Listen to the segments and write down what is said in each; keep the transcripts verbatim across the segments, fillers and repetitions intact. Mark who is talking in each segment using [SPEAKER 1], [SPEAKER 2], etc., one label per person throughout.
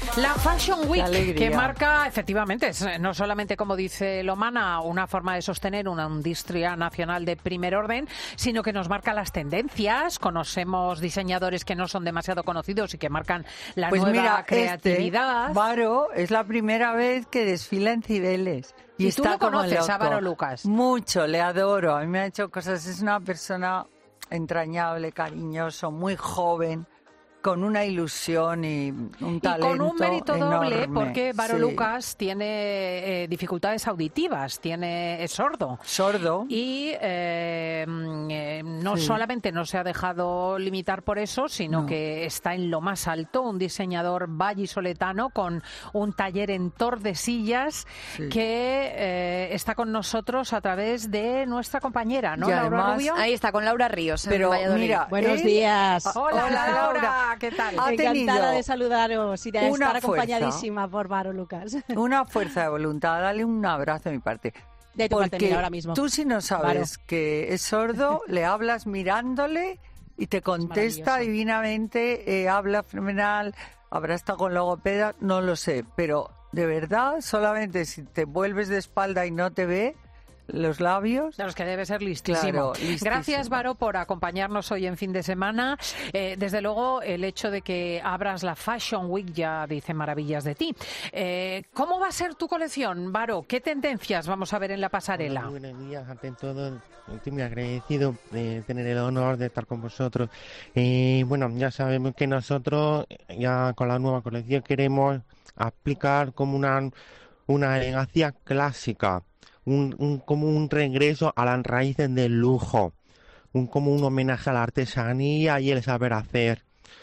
[SPEAKER 1] La Fashion Week,
[SPEAKER 2] que
[SPEAKER 1] marca, efectivamente, es no solamente, como dice Lomana, una forma de sostener una industria nacional de primer orden, sino que nos marca las tendencias. Conocemos diseñadores que no son demasiado conocidos y que marcan la
[SPEAKER 2] pues
[SPEAKER 1] nueva
[SPEAKER 2] mira,
[SPEAKER 1] creatividad.
[SPEAKER 2] Este, Varo es la primera vez que desfila en Cibeles.
[SPEAKER 1] Y, y
[SPEAKER 2] está
[SPEAKER 1] tú lo
[SPEAKER 2] como
[SPEAKER 1] conoces,
[SPEAKER 2] loco.
[SPEAKER 1] a Varo Lucas.
[SPEAKER 2] Mucho, le adoro. A mí me ha hecho cosas. Es una persona entrañable, cariñoso, muy joven, con una ilusión y un talento
[SPEAKER 1] Y con un mérito doble,
[SPEAKER 2] enorme.
[SPEAKER 1] porque Varo
[SPEAKER 2] Sí.
[SPEAKER 1] Lucas tiene eh, dificultades auditivas, tiene es sordo.
[SPEAKER 2] Sordo.
[SPEAKER 1] Y eh, eh, no
[SPEAKER 2] Sí.
[SPEAKER 1] solamente no se ha dejado limitar por eso, sino
[SPEAKER 2] No.
[SPEAKER 1] que está en lo más alto, un diseñador vallisoletano con un taller en Tordesillas,
[SPEAKER 2] Sí.
[SPEAKER 1] que eh, está con nosotros a través de nuestra compañera, ¿no,
[SPEAKER 2] Y
[SPEAKER 1] Laura
[SPEAKER 2] además-
[SPEAKER 1] Rubio?
[SPEAKER 3] Ahí está, con Laura Ríos, en
[SPEAKER 2] Pero
[SPEAKER 3] Valladolid.
[SPEAKER 2] mira,
[SPEAKER 4] Buenos
[SPEAKER 2] él-
[SPEAKER 4] días.
[SPEAKER 1] Hola,
[SPEAKER 2] Hola,
[SPEAKER 1] Laura,
[SPEAKER 2] Laura.
[SPEAKER 1] ¿qué tal?
[SPEAKER 2] Ha
[SPEAKER 4] Encantada
[SPEAKER 2] tenido
[SPEAKER 4] de saludaros y de
[SPEAKER 2] una
[SPEAKER 4] estar
[SPEAKER 2] fuerza.
[SPEAKER 4] acompañadísima por Varo Lucas.
[SPEAKER 2] Una fuerza de voluntad. Dale un abrazo de mi parte.
[SPEAKER 4] De tu parte,
[SPEAKER 2] Porque
[SPEAKER 4] mira, ahora mismo.
[SPEAKER 2] tú, si no sabes que es sordo, le hablas mirándole y te contesta
[SPEAKER 4] maravilloso.
[SPEAKER 2] divinamente, eh, habla fenomenal, habrá estado con logopeda, no lo sé, pero de verdad, solamente si te vuelves de espalda y no te ve los labios.
[SPEAKER 1] De los que debe ser listísimo.
[SPEAKER 2] Claro, listísimo.
[SPEAKER 1] Gracias, Varo, por acompañarnos hoy en fin de semana. Eh, desde luego, el hecho de que abras la Fashion Week ya dice maravillas de ti. Eh, ¿Cómo va a ser tu colección, Varo? ¿Qué tendencias vamos a ver en la pasarela?
[SPEAKER 5] Hola, muy buenos días, ante todo, estoy muy agradecido de tener el honor de estar con vosotros. Eh, bueno, ya sabemos que nosotros, ya con la nueva colección, queremos aplicar como una, una elegancia clásica. Un, un, como un regreso a las raíces del lujo, un, como un homenaje a la artesanía y el saber hacer.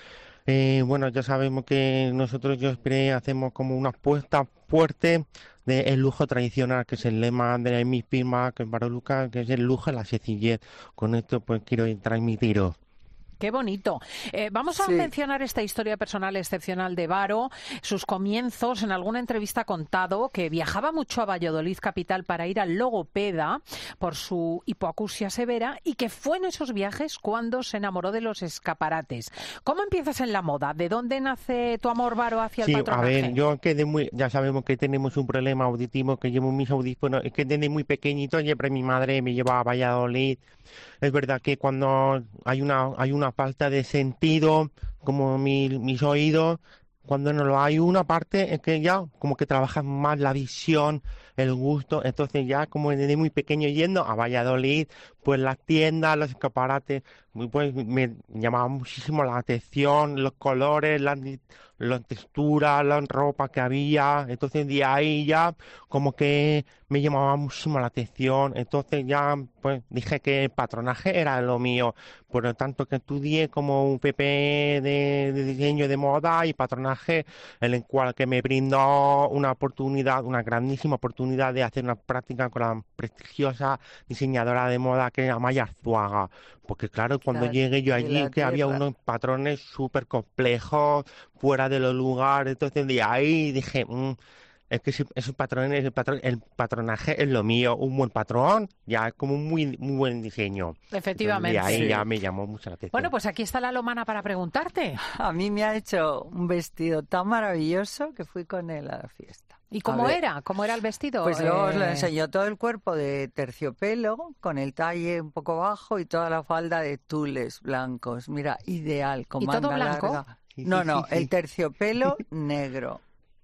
[SPEAKER 5] Eh, bueno, ya sabemos que nosotros, yo esperé, hacemos como una apuesta fuerte del lujo tradicional, que es el lema de mi firma, que es Varo Lucas, que es el lujo y la sencillez. Con esto pues quiero transmitiros.
[SPEAKER 1] Qué bonito. Eh, vamos a
[SPEAKER 2] Sí.
[SPEAKER 1] mencionar esta historia personal excepcional de Varo, sus comienzos. En alguna entrevista ha contado que viajaba mucho a Valladolid capital para ir al logopeda por su hipoacusia severa y que fue en esos viajes cuando se enamoró de los escaparates. ¿Cómo empiezas en la moda? ¿De dónde nace tu amor, Varo, hacia
[SPEAKER 5] Sí,
[SPEAKER 1] el
[SPEAKER 5] a
[SPEAKER 1] patronaje?
[SPEAKER 5] ver, yo quedé muy, ya sabemos que tenemos un problema auditivo, que llevo mis audífonos, es que desde muy pequeñito siempre mi madre me llevaba a Valladolid. Es verdad que cuando hay una hay una falta de sentido, como mi, mis oídos, cuando no lo hay una parte es que ya como que trabajas más la visión, el gusto, entonces ya como desde muy pequeño yendo a Valladolid, pues las tiendas, los escaparates, pues me llamaba muchísimo la atención, los colores, las, las texturas, la ropa que había, entonces de ahí ya como que me llamaba muchísimo la atención, entonces ya pues dije que el patronaje era lo mío, por lo tanto que estudié como un P P de, de diseño de moda y patronaje, en el cual que me brindó una oportunidad, una grandísima oportunidad de hacer una práctica con la prestigiosa diseñadora de moda que es Amaya Arzuaga, porque claro, cuando
[SPEAKER 2] Claro,
[SPEAKER 5] llegué yo
[SPEAKER 2] de
[SPEAKER 5] allí
[SPEAKER 2] la
[SPEAKER 5] que había
[SPEAKER 2] tierra.
[SPEAKER 5] unos patrones súper complejos, fuera de los lugares, entonces de ahí dije, mmm, es que ese- esos patrones, el patrón, el patronaje es lo mío, un buen patrón, ya es como un muy, muy buen diseño.
[SPEAKER 1] Efectivamente.
[SPEAKER 5] Entonces, de ahí
[SPEAKER 2] Sí.
[SPEAKER 5] ya me llamó mucho la atención.
[SPEAKER 1] Bueno, pues aquí está la Lomana para preguntarte.
[SPEAKER 2] A mí me ha hecho un vestido tan maravilloso que fui con él a la fiesta.
[SPEAKER 1] ¿Y
[SPEAKER 2] A
[SPEAKER 1] cómo
[SPEAKER 2] ver,
[SPEAKER 1] era? ¿Cómo era el vestido?
[SPEAKER 2] Pues luego os lo
[SPEAKER 1] Eh,
[SPEAKER 2] enseñó todo el cuerpo de terciopelo, con el talle un poco bajo y toda la falda de tules blancos. Mira, ideal, con
[SPEAKER 1] ¿Y todo
[SPEAKER 2] manga
[SPEAKER 1] blanco?
[SPEAKER 2] larga.
[SPEAKER 5] Sí,
[SPEAKER 2] No,
[SPEAKER 5] sí,
[SPEAKER 2] no,
[SPEAKER 5] sí, sí.
[SPEAKER 2] el terciopelo negro.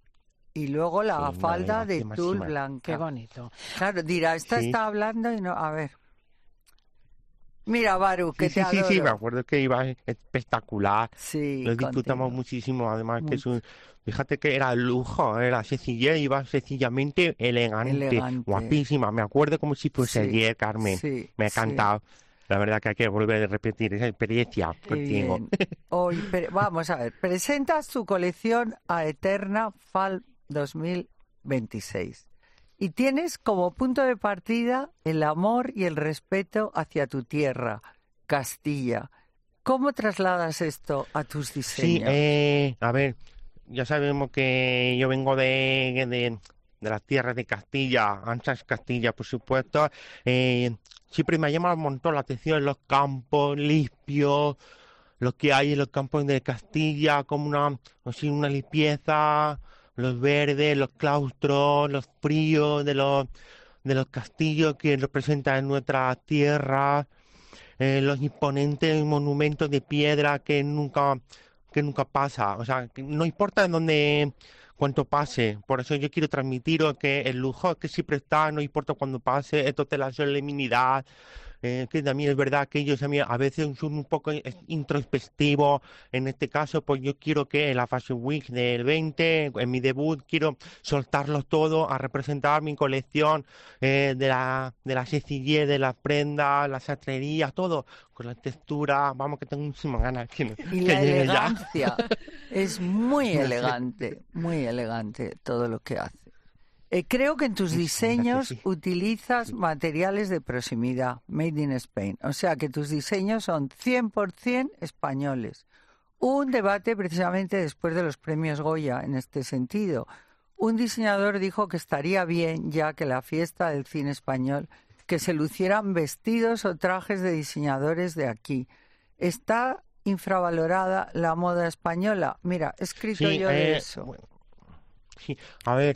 [SPEAKER 2] Y luego la
[SPEAKER 5] Sí, una
[SPEAKER 2] falda de
[SPEAKER 5] elegancia
[SPEAKER 2] tul
[SPEAKER 5] máxima.
[SPEAKER 2] blanca.
[SPEAKER 1] Qué bonito.
[SPEAKER 2] Claro, dirá, esta
[SPEAKER 5] Sí.
[SPEAKER 2] está hablando y no... A ver. Mira, Baru, que
[SPEAKER 5] Sí,
[SPEAKER 2] te
[SPEAKER 5] sí, sí, sí, me
[SPEAKER 2] adoro.
[SPEAKER 5] acuerdo que iba espectacular.
[SPEAKER 2] Sí,
[SPEAKER 5] Lo disfrutamos
[SPEAKER 2] contigo.
[SPEAKER 5] muchísimo, además que es
[SPEAKER 2] Mucho.
[SPEAKER 5] un... Fíjate que era lujo, era sencillez, iba sencillamente elegante,
[SPEAKER 2] Elegante.
[SPEAKER 5] guapísima. Me acuerdo como si fuese
[SPEAKER 2] Sí,
[SPEAKER 5] ayer, Carmen.
[SPEAKER 2] sí,
[SPEAKER 5] Me ha
[SPEAKER 2] sí.
[SPEAKER 5] encantado. La verdad que hay que volver a repetir esa experiencia
[SPEAKER 2] Qué
[SPEAKER 5] contigo.
[SPEAKER 2] bien. Hoy, pre- vamos a ver, presentas tu colección a Eterna Fall dos mil veintiséis y tienes como punto de partida el amor y el respeto hacia tu tierra, Castilla. ¿Cómo trasladas esto a tus
[SPEAKER 5] Sí,
[SPEAKER 2] diseños?
[SPEAKER 5] eh, a ver, ya sabemos que yo vengo de, de, de las tierras de Castilla, anchas Castilla, por supuesto. Eh, siempre me ha llamado un montón la atención los campos limpios, lo que hay en los campos de Castilla, como una, así, una limpieza, los verdes, los claustros, los fríos de los, de los castillos que representan nuestra tierra, eh, los imponentes monumentos de piedra que nunca, que nunca pasa. O sea, que no importa en dónde, cuánto pase. Por eso yo quiero transmitiros que el lujo que siempre está, no importa cuándo pase, esto de la solemnidad. Eh, que también es verdad que ellos a, mí, a veces son un poco introspectivos. En este caso, pues yo quiero que en la Fashion Week del veinte, en mi debut, quiero soltarlos todo a representar mi colección eh, de la, de la sencillez, de las prendas, las sastrerías, todo, con la textura. Vamos, que tengo muchísimas ganas que, no-
[SPEAKER 2] Y
[SPEAKER 5] que
[SPEAKER 2] la
[SPEAKER 5] llegue ya.
[SPEAKER 2] elegancia. Es muy elegante, muy elegante todo lo que hace. Eh, creo que en tus diseños
[SPEAKER 5] sí.
[SPEAKER 2] utilizas materiales de proximidad, made in Spain. O sea que tus diseños son cien por ciento españoles. Hubo un debate precisamente después de los premios Goya en este sentido. Un diseñador dijo que estaría bien, ya que la fiesta del cine español, que se lucieran vestidos o trajes de diseñadores de aquí. ¿Está infravalorada la moda española? Mira, he escrito
[SPEAKER 5] Sí,
[SPEAKER 2] yo de
[SPEAKER 5] eh,
[SPEAKER 2] eso.
[SPEAKER 5] bueno, sí, a ver,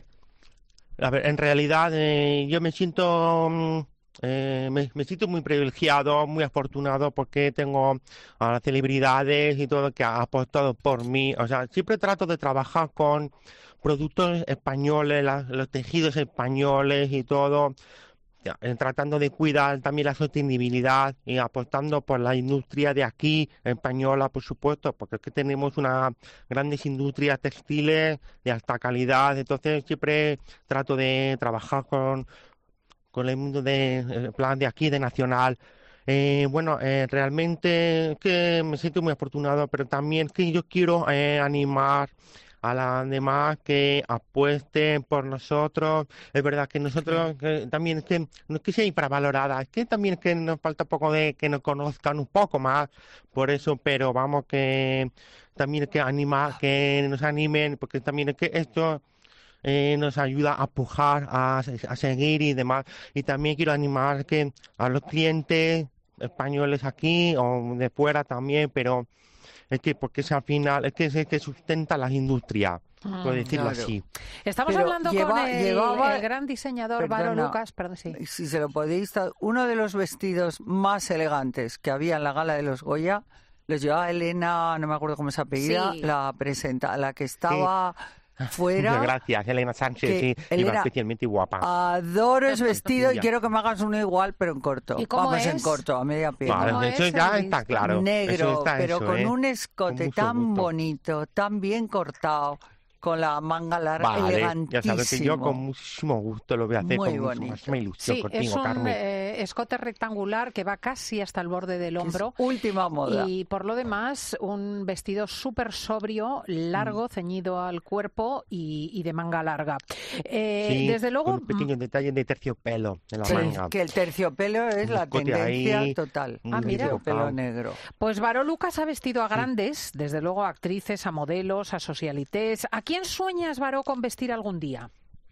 [SPEAKER 5] a ver, en realidad eh, yo me siento, mm, eh, me, me siento muy privilegiado, muy afortunado porque tengo a las celebridades y todo que ha apostado por mí. O sea, siempre trato de trabajar con productos españoles, la- los tejidos españoles y todo, ya, eh, tratando de cuidar también la sostenibilidad y apostando por la industria de aquí, española, por supuesto, porque es que tenemos unas grandes industrias textiles de alta calidad. Entonces siempre trato de trabajar con, con el mundo de eh, plan de aquí, de nacional. Eh, bueno, eh, realmente es que me siento muy afortunado, pero también que yo quiero eh, animar a las demás que apuesten por nosotros. Es verdad que nosotros que también es que no es que sea infravalorada, es que también es que nos falta un poco de que nos conozcan un poco más, por eso, pero vamos que también es que animar, que nos animen, porque también es que esto eh, nos ayuda a pujar, a, a seguir y demás. Y también quiero animar que a los clientes españoles aquí o de fuera también, pero es que porque es al final, es que es el que sustenta las industrias, por
[SPEAKER 1] Mm.
[SPEAKER 5] decirlo
[SPEAKER 2] Claro.
[SPEAKER 5] así.
[SPEAKER 1] Estamos
[SPEAKER 2] Pero
[SPEAKER 1] hablando
[SPEAKER 2] lleva-
[SPEAKER 1] con el,
[SPEAKER 2] llevaba-
[SPEAKER 1] el gran diseñador Varo
[SPEAKER 2] Perdona.
[SPEAKER 1] Lucas, perdón, sí.
[SPEAKER 2] Si se lo podéis, tra- uno de los vestidos más elegantes que había en la gala de los Goya los llevaba Elena, no me acuerdo cómo se apellida,
[SPEAKER 1] Sí.
[SPEAKER 2] la presenta, la que estaba
[SPEAKER 5] Muchas
[SPEAKER 2] fuera.
[SPEAKER 5] gracias, Elena Sánchez,
[SPEAKER 2] que
[SPEAKER 5] sí, y
[SPEAKER 2] Elena-
[SPEAKER 5] va especialmente guapa.
[SPEAKER 2] Adoro ese vestido y
[SPEAKER 5] Ya.
[SPEAKER 2] quiero que me hagas uno igual, pero en corto.
[SPEAKER 1] ¿Y cómo
[SPEAKER 2] Vamos en
[SPEAKER 1] es?
[SPEAKER 2] corto, a media pierna.
[SPEAKER 1] ¿Cómo
[SPEAKER 5] Vale, eso
[SPEAKER 1] es
[SPEAKER 5] ya
[SPEAKER 1] el
[SPEAKER 5] está
[SPEAKER 1] disco?
[SPEAKER 5] claro. Eso
[SPEAKER 2] Negro,
[SPEAKER 5] está
[SPEAKER 2] pero
[SPEAKER 5] eso,
[SPEAKER 2] con
[SPEAKER 5] ¿eh?
[SPEAKER 2] un
[SPEAKER 5] Con
[SPEAKER 2] escote
[SPEAKER 5] mucho
[SPEAKER 2] tan
[SPEAKER 5] gusto.
[SPEAKER 2] bonito, tan bien cortado, con la manga larga,
[SPEAKER 5] Vale,
[SPEAKER 2] elegantísimo.
[SPEAKER 5] ya sabes que yo con muchísimo gusto lo voy a hacer,
[SPEAKER 2] Muy
[SPEAKER 5] con
[SPEAKER 2] bonito.
[SPEAKER 5] muchísima ilusión
[SPEAKER 1] Sí, es
[SPEAKER 5] contigo,
[SPEAKER 1] un
[SPEAKER 5] Carmen.
[SPEAKER 1] eh, escote rectangular que va casi hasta el borde del
[SPEAKER 2] Que es
[SPEAKER 1] hombro.
[SPEAKER 2] última moda.
[SPEAKER 1] Y por lo demás, un vestido súper sobrio, largo,
[SPEAKER 2] Mm.
[SPEAKER 1] ceñido al cuerpo y, y de manga larga. Eh,
[SPEAKER 5] Sí,
[SPEAKER 1] desde luego,
[SPEAKER 5] con unos pequeños detalles de terciopelo en la
[SPEAKER 2] Que,
[SPEAKER 5] manga.
[SPEAKER 2] que el terciopelo es
[SPEAKER 5] Un
[SPEAKER 2] la
[SPEAKER 5] escote
[SPEAKER 2] tendencia
[SPEAKER 5] ahí,
[SPEAKER 2] total.
[SPEAKER 5] muy
[SPEAKER 1] Ah, mira.
[SPEAKER 2] Terciopelo
[SPEAKER 5] rebocado.
[SPEAKER 2] negro.
[SPEAKER 1] pues Varo Lucas ha vestido a grandes, desde luego a actrices, a modelos, a socialites. ¿A quién sueñas, Varo, con vestir algún día?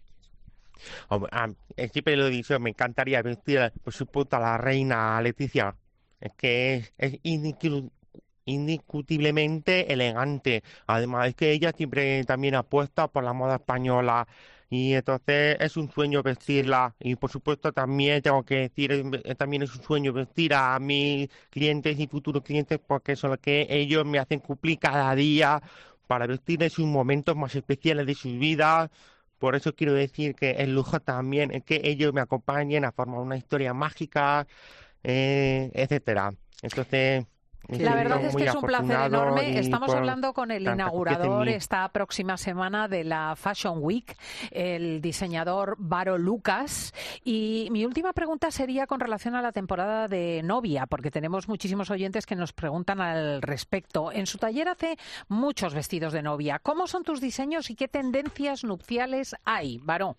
[SPEAKER 5] Hombre, ah, eh, siempre lo he dicho, me encantaría vestir, por supuesto, a la reina Leticia. Es que es, es indiscu- indiscutiblemente elegante. Además, es que ella siempre también apuesta por la moda española. Y entonces es un sueño vestirla. Y por supuesto también tengo que decir, eh, también es un sueño vestir a mis clientes y futuros clientes porque son los que ellos me hacen cumplir cada día para vestir en sus momentos más especiales de sus vidas. Por eso quiero decir que el lujo también es que ellos me acompañen a formar una historia mágica, eh, etcétera. Entonces, me
[SPEAKER 1] La
[SPEAKER 2] Sí,
[SPEAKER 1] verdad
[SPEAKER 5] siento
[SPEAKER 1] es
[SPEAKER 5] muy
[SPEAKER 1] que es un placer
[SPEAKER 5] afortunado
[SPEAKER 1] enorme.
[SPEAKER 5] y
[SPEAKER 1] Estamos
[SPEAKER 5] por
[SPEAKER 1] hablando con el
[SPEAKER 5] tanta confianza en
[SPEAKER 1] inaugurador
[SPEAKER 5] mí.
[SPEAKER 1] esta próxima semana de la Fashion Week, el diseñador Varo Lucas. Y mi última pregunta sería con relación a la temporada de novia, porque tenemos muchísimos oyentes que nos preguntan al respecto. En su taller hace muchos vestidos de novia. ¿Cómo son tus diseños y qué tendencias nupciales hay, Varo?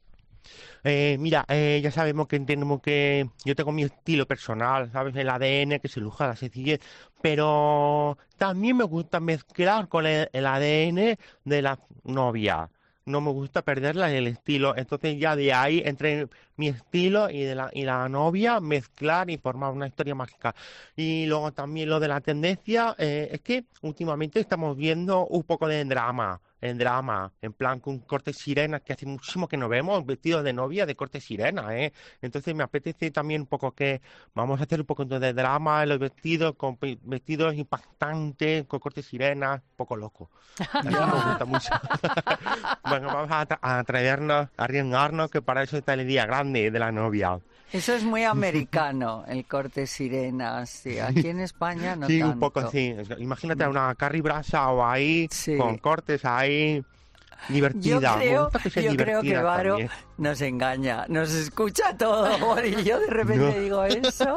[SPEAKER 5] Eh, mira, eh, ya sabemos que tenemos que... Yo tengo mi estilo personal, ¿sabes? El A D N, que se luja la sencillez, pero también me gusta mezclar con el, el A D N de la novia. No me gusta perderla el estilo, entonces ya de ahí, entre mi estilo y de la, y la novia mezclar y formar una historia mágica. Y luego también lo de la tendencia, eh, es que últimamente estamos viendo un poco de drama, en drama, en plan con corte sirena, que hace muchísimo que no vemos vestidos de novia de corte sirena, ¿eh? Entonces me apetece también un poco que vamos a hacer un poco de drama en los vestidos, con pe- vestidos impactantes, con corte sirena, un poco loco. Así me gusta mucho. Bueno, vamos a, atra- a atrevernos, a arriesgarnos, que para eso está el día grande de la novia.
[SPEAKER 2] Eso es muy americano, el corte sirena, sí. Aquí en España no
[SPEAKER 5] Sí,
[SPEAKER 2] tanto.
[SPEAKER 5] un poco así. Imagínate a una Carrie Bradshaw ahí,
[SPEAKER 2] Sí.
[SPEAKER 5] con cortes ahí,
[SPEAKER 2] Yo
[SPEAKER 5] divertida. Me
[SPEAKER 2] creo,
[SPEAKER 5] gusta que sea
[SPEAKER 2] yo creo que
[SPEAKER 5] divertida
[SPEAKER 2] Varo
[SPEAKER 5] también.
[SPEAKER 2] nos engaña, nos escucha todo, y yo de repente
[SPEAKER 5] No.
[SPEAKER 2] digo eso.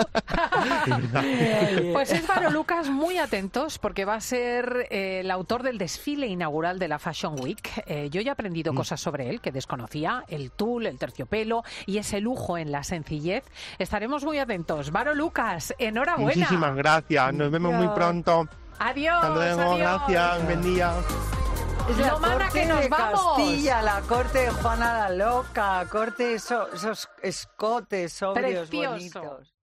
[SPEAKER 1] Pues es Varo Lucas, muy atentos, porque va a ser eh, el autor del desfile inaugural de la Fashion Week. Eh, yo ya he aprendido cosas sobre él que desconocía, el tul, el terciopelo y ese lujo en la sencillez. Estaremos muy atentos. Varo Lucas, enhorabuena.
[SPEAKER 5] Muchísimas gracias. Nos vemos muy
[SPEAKER 2] Dios.
[SPEAKER 5] pronto.
[SPEAKER 1] Adiós.
[SPEAKER 5] Hasta luego.
[SPEAKER 1] adiós.
[SPEAKER 5] Gracias. Buen día.
[SPEAKER 2] Es la
[SPEAKER 1] No, mana,
[SPEAKER 2] corte
[SPEAKER 1] que nos
[SPEAKER 2] de
[SPEAKER 1] vamos.
[SPEAKER 2] Castilla, la corte de Juana la Loca, corte de eso- esos escotes sobrios
[SPEAKER 1] Precioso.
[SPEAKER 2] bonitos.